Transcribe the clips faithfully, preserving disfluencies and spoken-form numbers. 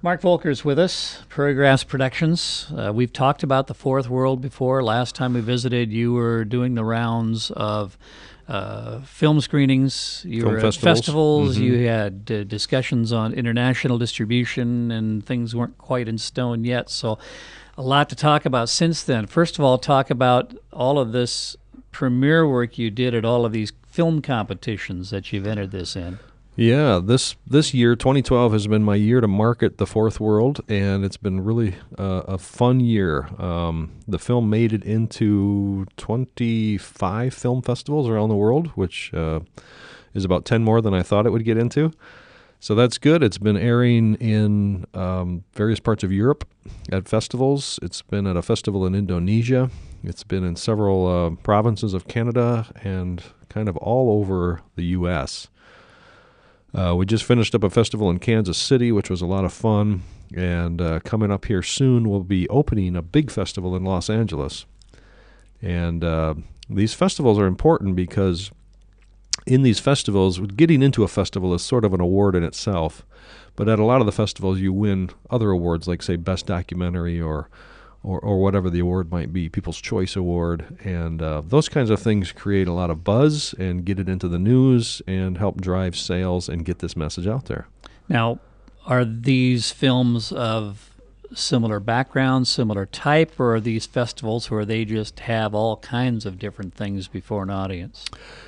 Mark Volker's with us, Prairie Grass Productions. Uh, we've talked about the Fourth World before. Last time we visited, you were doing the rounds of uh, film screenings. You Film were festivals. at festivals. Mhm. You had uh, discussions on international distribution, and things weren't quite in stone yet. So a lot to talk about since then. First of all, talk about all of this premiere work you did at all of these film competitions that you've entered this in. Yeah, this this year, twenty twelve, has been my year to market the Fourth World, and it's been really uh, a fun year. Um, the film made it into twenty-five film festivals around the world, which uh, is about ten more than I thought it would get into. So that's good. It's been airing in um, various parts of Europe at festivals. It's been at a festival in Indonesia. It's been in several uh, provinces of Canada and kind of all over the U S Uh, we just finished up a festival in Kansas City, which was a lot of fun. And uh, coming up here soon, we'll be opening a big festival in Los Angeles. And uh, these festivals are important because in these festivals, getting into a festival is sort of an award in itself. But at a lot of the festivals, you win other awards, like, say, Best Documentary or or, or whatever the award might be, People's Choice Award. And uh, those kinds of things create a lot of buzz and get it into the news and help drive sales and get this message out there. Now, are these films of similar background, similar type, or are these festivals where they just have all kinds of different things before an audience?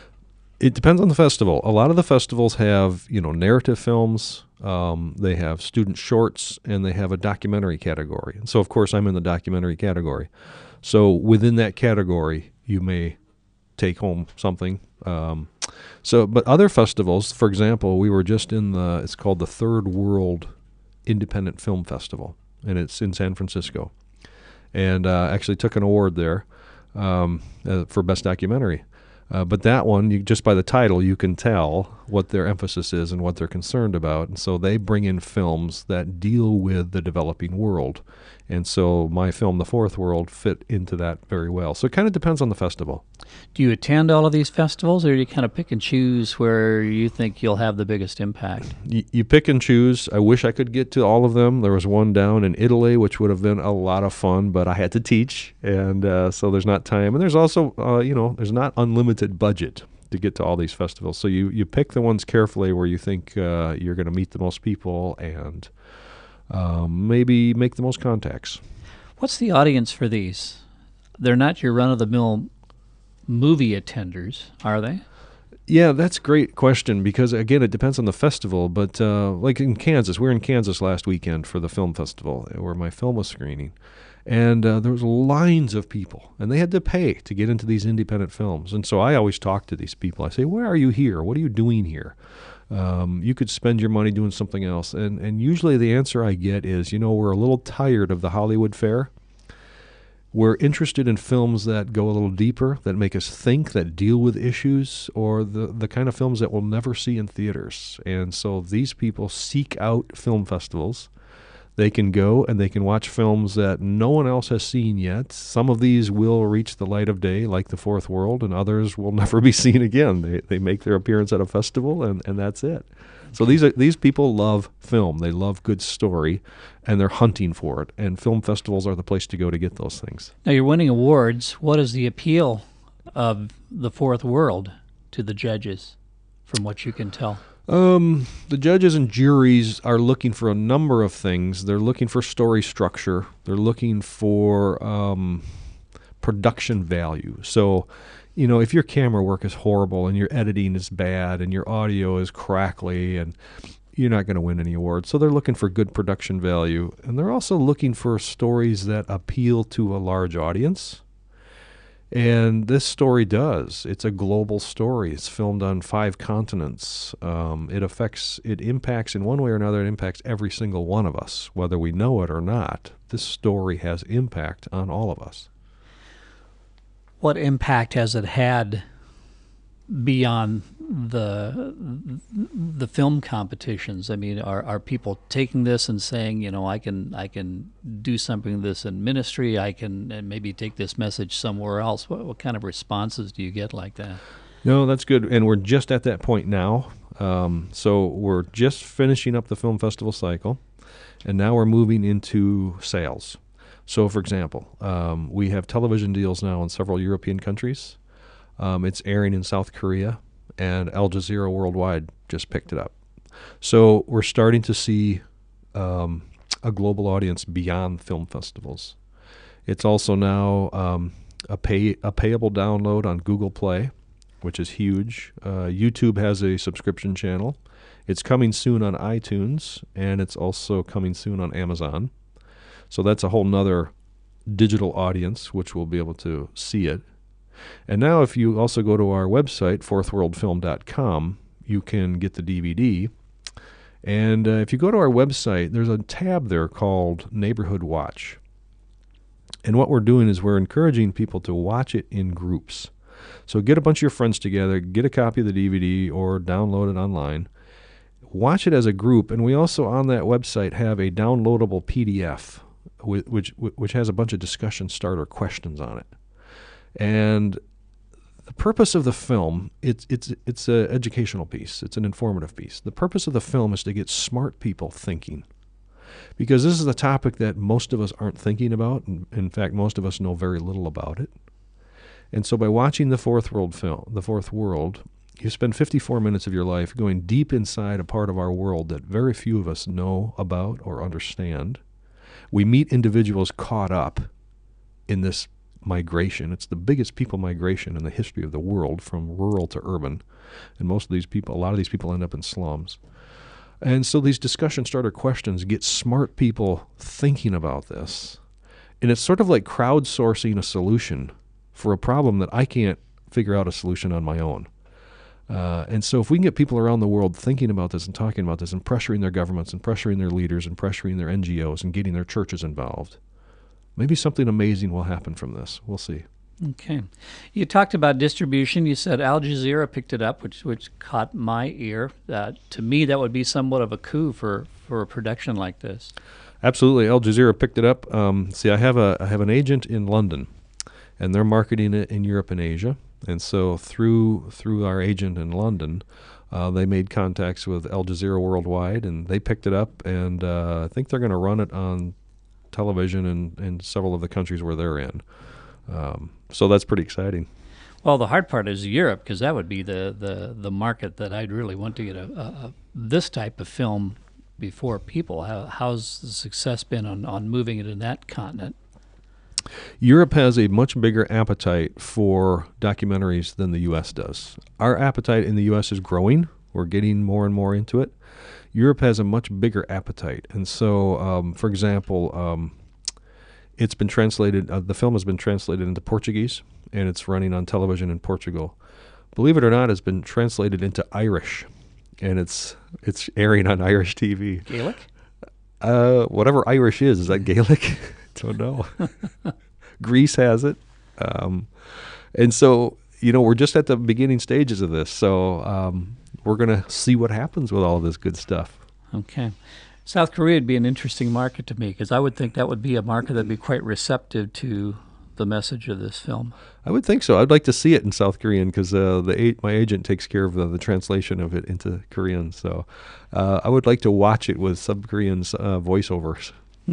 It depends on the festival. A lot of the festivals have, you know, narrative films, um, they have student shorts, and they have a documentary category. And so, of course, I'm in the documentary category. So within that category, you may take home something. Um, so, but other festivals, for example, we were just in the, it's called the Third World Independent Film Festival, and it's in San Francisco. And uh, actually took an award there um, uh, for Best Documentary. Uh, but that one, you, just by the title, you can tell what their emphasis is and what they're concerned about. And so they bring in films that deal with the developing world. And so my film, The Fourth World, fit into that very well. So it kind of depends on the festival. Do you attend all of these festivals, or do you kind of pick and choose where you think you'll have the biggest impact? You, you pick and choose. I wish I could get to all of them. There was one down in Italy, which would have been a lot of fun, but I had to teach, and uh, so there's not time. And there's also, uh, you know, there's not unlimited budget to get to all these festivals. So you, you pick the ones carefully where you think uh, you're going to meet the most people and um, maybe make the most contacts. What's the audience for these? They're not your run-of-the-mill movie attenders, are they? Yeah, that's a great question because, again, it depends on the festival. But uh, like in Kansas, we were in Kansas last weekend for the film festival where my film was screening. And uh, there was lines of people, and they had to pay to get into these independent films. And so I always talk to these people. I say, why are you here? What are you doing here? Um, you could spend your money doing something else. And, and usually the answer I get is, you know, we're a little tired of the Hollywood fare. We're interested in films that go a little deeper, that make us think, that deal with issues, or the, the kind of films that we'll never see in theaters. And so these people seek out film festivals. They can go and they can watch films that no one else has seen yet. Some of these will reach the light of day, like The Fourth World, and others will never be seen again. They they make their appearance at a festival, and, and that's it. So these are, these people love film. They love good story, and they're hunting for it. And film festivals are the place to go to get those things. Now, you're winning awards. What is the appeal of The Fourth World to the judges, from what you can tell? Um, the judges and juries are looking for a number of things. They're looking for story structure. They're looking for um, production value. So, you know, if your camera work is horrible and your editing is bad and your audio is crackly, and you're not going to win any awards. So they're looking for good production value. And they're also looking for stories that appeal to a large audience. And this story does. It's a global story. It's filmed on five continents. Um, it affects, it impacts in one way or another, it impacts every single one of us, whether we know it or not. This story has impact on all of us. What impact has it had beyond the the film competitions? I mean, are are people taking this and saying, you know, I can I can do something this in ministry, I can and maybe take this message somewhere else? What, what kind of responses do you get like that? No, that's good, and we're just at that point now. Um, so we're just finishing up the film festival cycle. And now we're moving into sales. So, for example, um, we have television deals now in several European countries. Um, it's airing in South Korea, and Al Jazeera Worldwide just picked it up. So we're starting to see um, a global audience beyond film festivals. It's also now um, a pay a payable download on Google Play, which is huge. Uh, YouTube has a subscription channel. It's coming soon on iTunes, and it's also coming soon on Amazon. So that's a whole nother digital audience, which will be able to see it. And now if you also go to our website, fourth world film dot com, you can get the D V D. And uh, if you go to our website, there's a tab there called Neighborhood Watch. And what we're doing is we're encouraging people to watch it in groups. So get a bunch of your friends together, get a copy of the D V D or download it online. Watch it as a group, and we also on that website have a downloadable P D F which which has a bunch of discussion starter questions on it. And the purpose of the film, it's it's it's an educational piece. It's an informative piece. The purpose of the film is to get smart people thinking, because this is a topic that most of us aren't thinking about. In fact, most of us know very little about it. And so by watching the Fourth World film, the Fourth World, you spend fifty-four minutes of your life going deep inside a part of our world that very few of us know about or understand. We meet individuals caught up in this migration. It's the biggest people migration in the history of the world, from rural to urban. And most of these people, a lot of these people end up in slums. And so these discussion starter questions get smart people thinking about this. And it's sort of like crowdsourcing a solution for a problem that I can't figure out a solution on my own. Uh, and so if we can get people around the world thinking about this and talking about this and pressuring their governments and pressuring their leaders and pressuring their N G Os and getting their churches involved, maybe something amazing will happen from this. We'll see. Okay. You talked about distribution. You said Al Jazeera picked it up, which which caught my ear. Uh, to me, that would be somewhat of a coup for, for a production like this. Absolutely. Al Jazeera picked it up. Um, see, I have a I have an agent in London, and they're marketing it in Europe and Asia. And so through through our agent in London, uh, they made contacts with Al Jazeera Worldwide, and they picked it up. And uh, I think they're going to run it on television in, in several of the countries where they're in. Um, so that's pretty exciting. Well, the hard part is Europe, because that would be the, the, the market that I'd really want to get a, a, a this type of film before people. How, how's the success been on, on moving it in that continent? Europe has a much bigger appetite for documentaries than the U S does. Our appetite in the U S is growing. We're getting more and more into it. Europe has a much bigger appetite. And so, um, for example, um, it's been translated, uh, the film has been translated into Portuguese, and it's running on television in Portugal. Believe it or not, it's been translated into Irish, and it's it's airing on Irish T V. Gaelic? Uh, whatever Irish is. Is that Gaelic? Don't know. Greece has it. Um, and so, you know, we're just at the beginning stages of this. So um, we're going to see what happens with all this good stuff. Okay. South Korea would be an interesting market to me, because I would think that would be a market that would be quite receptive to the message of this film. I would think so. I'd like to see it in South Korean, because uh, the a- my agent takes care of the, the translation of it into Korean. So uh, I would like to watch it with sub-Korean uh, voiceovers.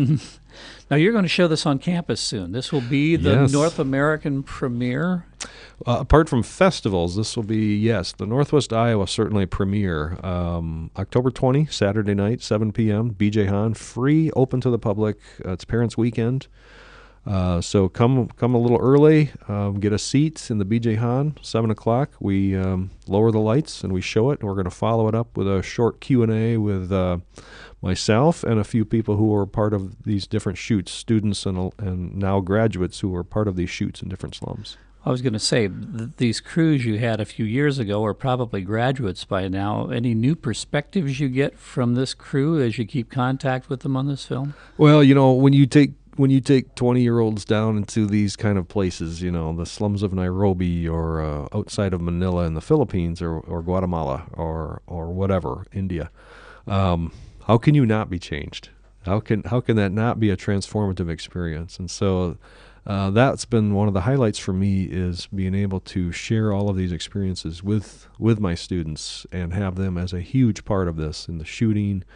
Now, you're going to show this on campus soon. This will be the Yes. North American premiere. Uh, apart from festivals, this will be, yes, the Northwest Iowa certainly premiere. Um, October twentieth, Saturday night, seven p.m., B J Hahn, free, open to the public. Uh, it's Parents' Weekend. Uh, so come come a little early, um, get a seat in the B J Hahn, seven o'clock. We um, lower the lights and we show it, and we're going to follow it up with a short Q and A with uh, myself and a few people who are part of these different shoots, students and, and now graduates who are part of these shoots in different slums. I was going to say, th- these crews you had a few years ago are probably graduates by now. Any new perspectives you get from this crew as you keep contact with them on this film? Well, you know, when you take when you take twenty-year-olds down into these kind of places, you know, the slums of Nairobi or uh, outside of Manila in the Philippines or, or Guatemala or or whatever, India, um, how can you not be changed? How can how can that not be a transformative experience? And so uh, that's been one of the highlights for me, is being able to share all of these experiences with with my students and have them as a huge part of this in the shooting,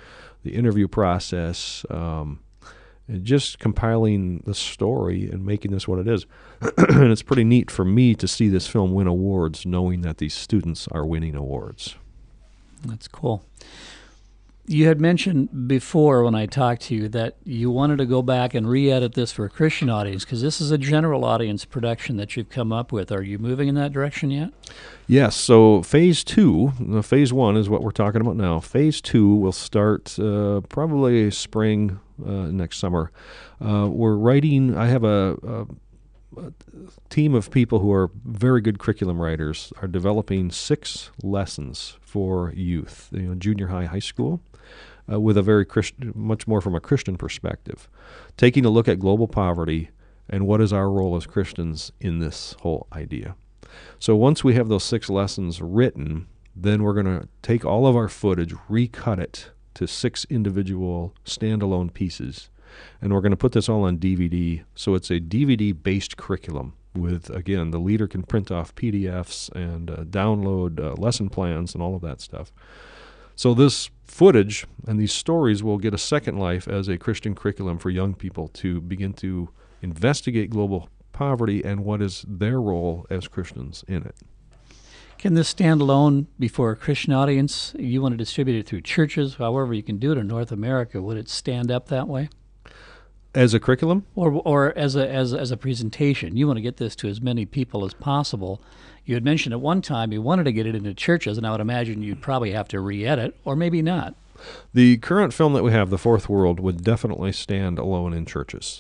the interview process, um, and just compiling the story and making this what it is. And it's pretty neat for me to see this film win awards, knowing that these students are winning awards. That's cool. You had mentioned before when I talked to you that you wanted to go back and re-edit this for a Christian audience because this is a general audience production that you've come up with. Are you moving in that direction yet? Yes. So phase two, uh, phase one is what we're talking about now. Phase two will start uh, probably spring uh, next summer. Uh, we're writing, I have a, a a team of people who are very good curriculum writers are developing six lessons for youth, you know, junior high, high school, uh, with a very Christian, much more from a Christian perspective, taking a look at global poverty and what is our role as Christians in this whole idea. So once we have those six lessons written, then we're going to take all of our footage, recut it to six individual standalone pieces. And we're going to put this all on D V D, so it's a D V D-based curriculum with, again, the leader can print off P D Fs and uh, download uh, lesson plans and all of that stuff. So this footage and these stories will get a second life as a Christian curriculum for young people to begin to investigate global poverty and what is their role as Christians in it. Can this stand alone before a Christian audience? You want to distribute it through churches, however you can do it in North America. Would it stand up that way? As a curriculum? Or or as a as, as a presentation. You want to get this to as many people as possible. You had mentioned at one time you wanted to get it into churches, and I would imagine you'd probably have to re-edit, or maybe not. The current film that we have, The Fourth World, would definitely stand alone in churches.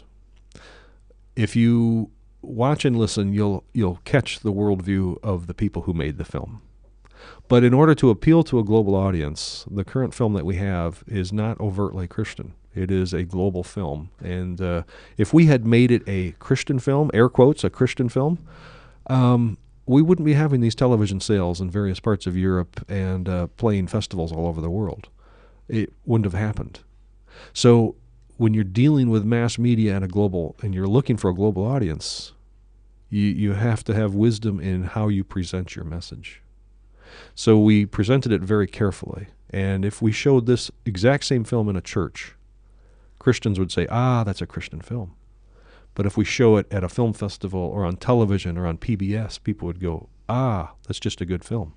If you watch and listen, you'll you'll catch the worldview of the people who made the film. But in order to appeal to a global audience, the current film that we have is not overtly Christian. It is a global film. And uh, if we had made it a Christian film, air quotes, a Christian film, um, we wouldn't be having these television sales in various parts of Europe and uh, playing festivals all over the world. It wouldn't have happened. So when you're dealing with mass media and a global, and you're looking for a global audience, you, you have to have wisdom in how you present your message. So we presented it very carefully. And if we showed this exact same film in a church, Christians would say, ah, that's a Christian film. But if we show it at a film festival or on television or on P B S, people would go, ah, that's just a good film.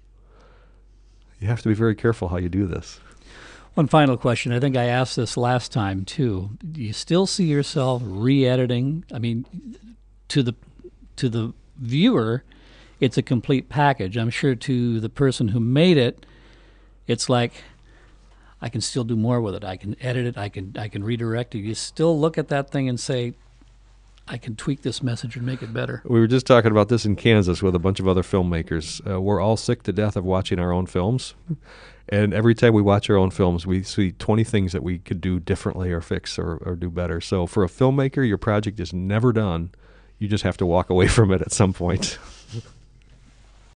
You have to be very careful how you do this. One final question. I think I asked this last time, too. Do you still see yourself re-editing? I mean, to the to the viewer, it's a complete package. I'm sure to the person who made it, it's like, I can still do more with it. I can edit it. I can I can redirect it. You still look at that thing and say, I can tweak this message and make it better. We were just talking about this in Kansas with a bunch of other filmmakers. Uh, we're all sick to death of watching our own films. And every time we watch our own films, we see twenty things that we could do differently or fix or, or do better. So for a filmmaker, your project is never done. You just have to walk away from it at some point.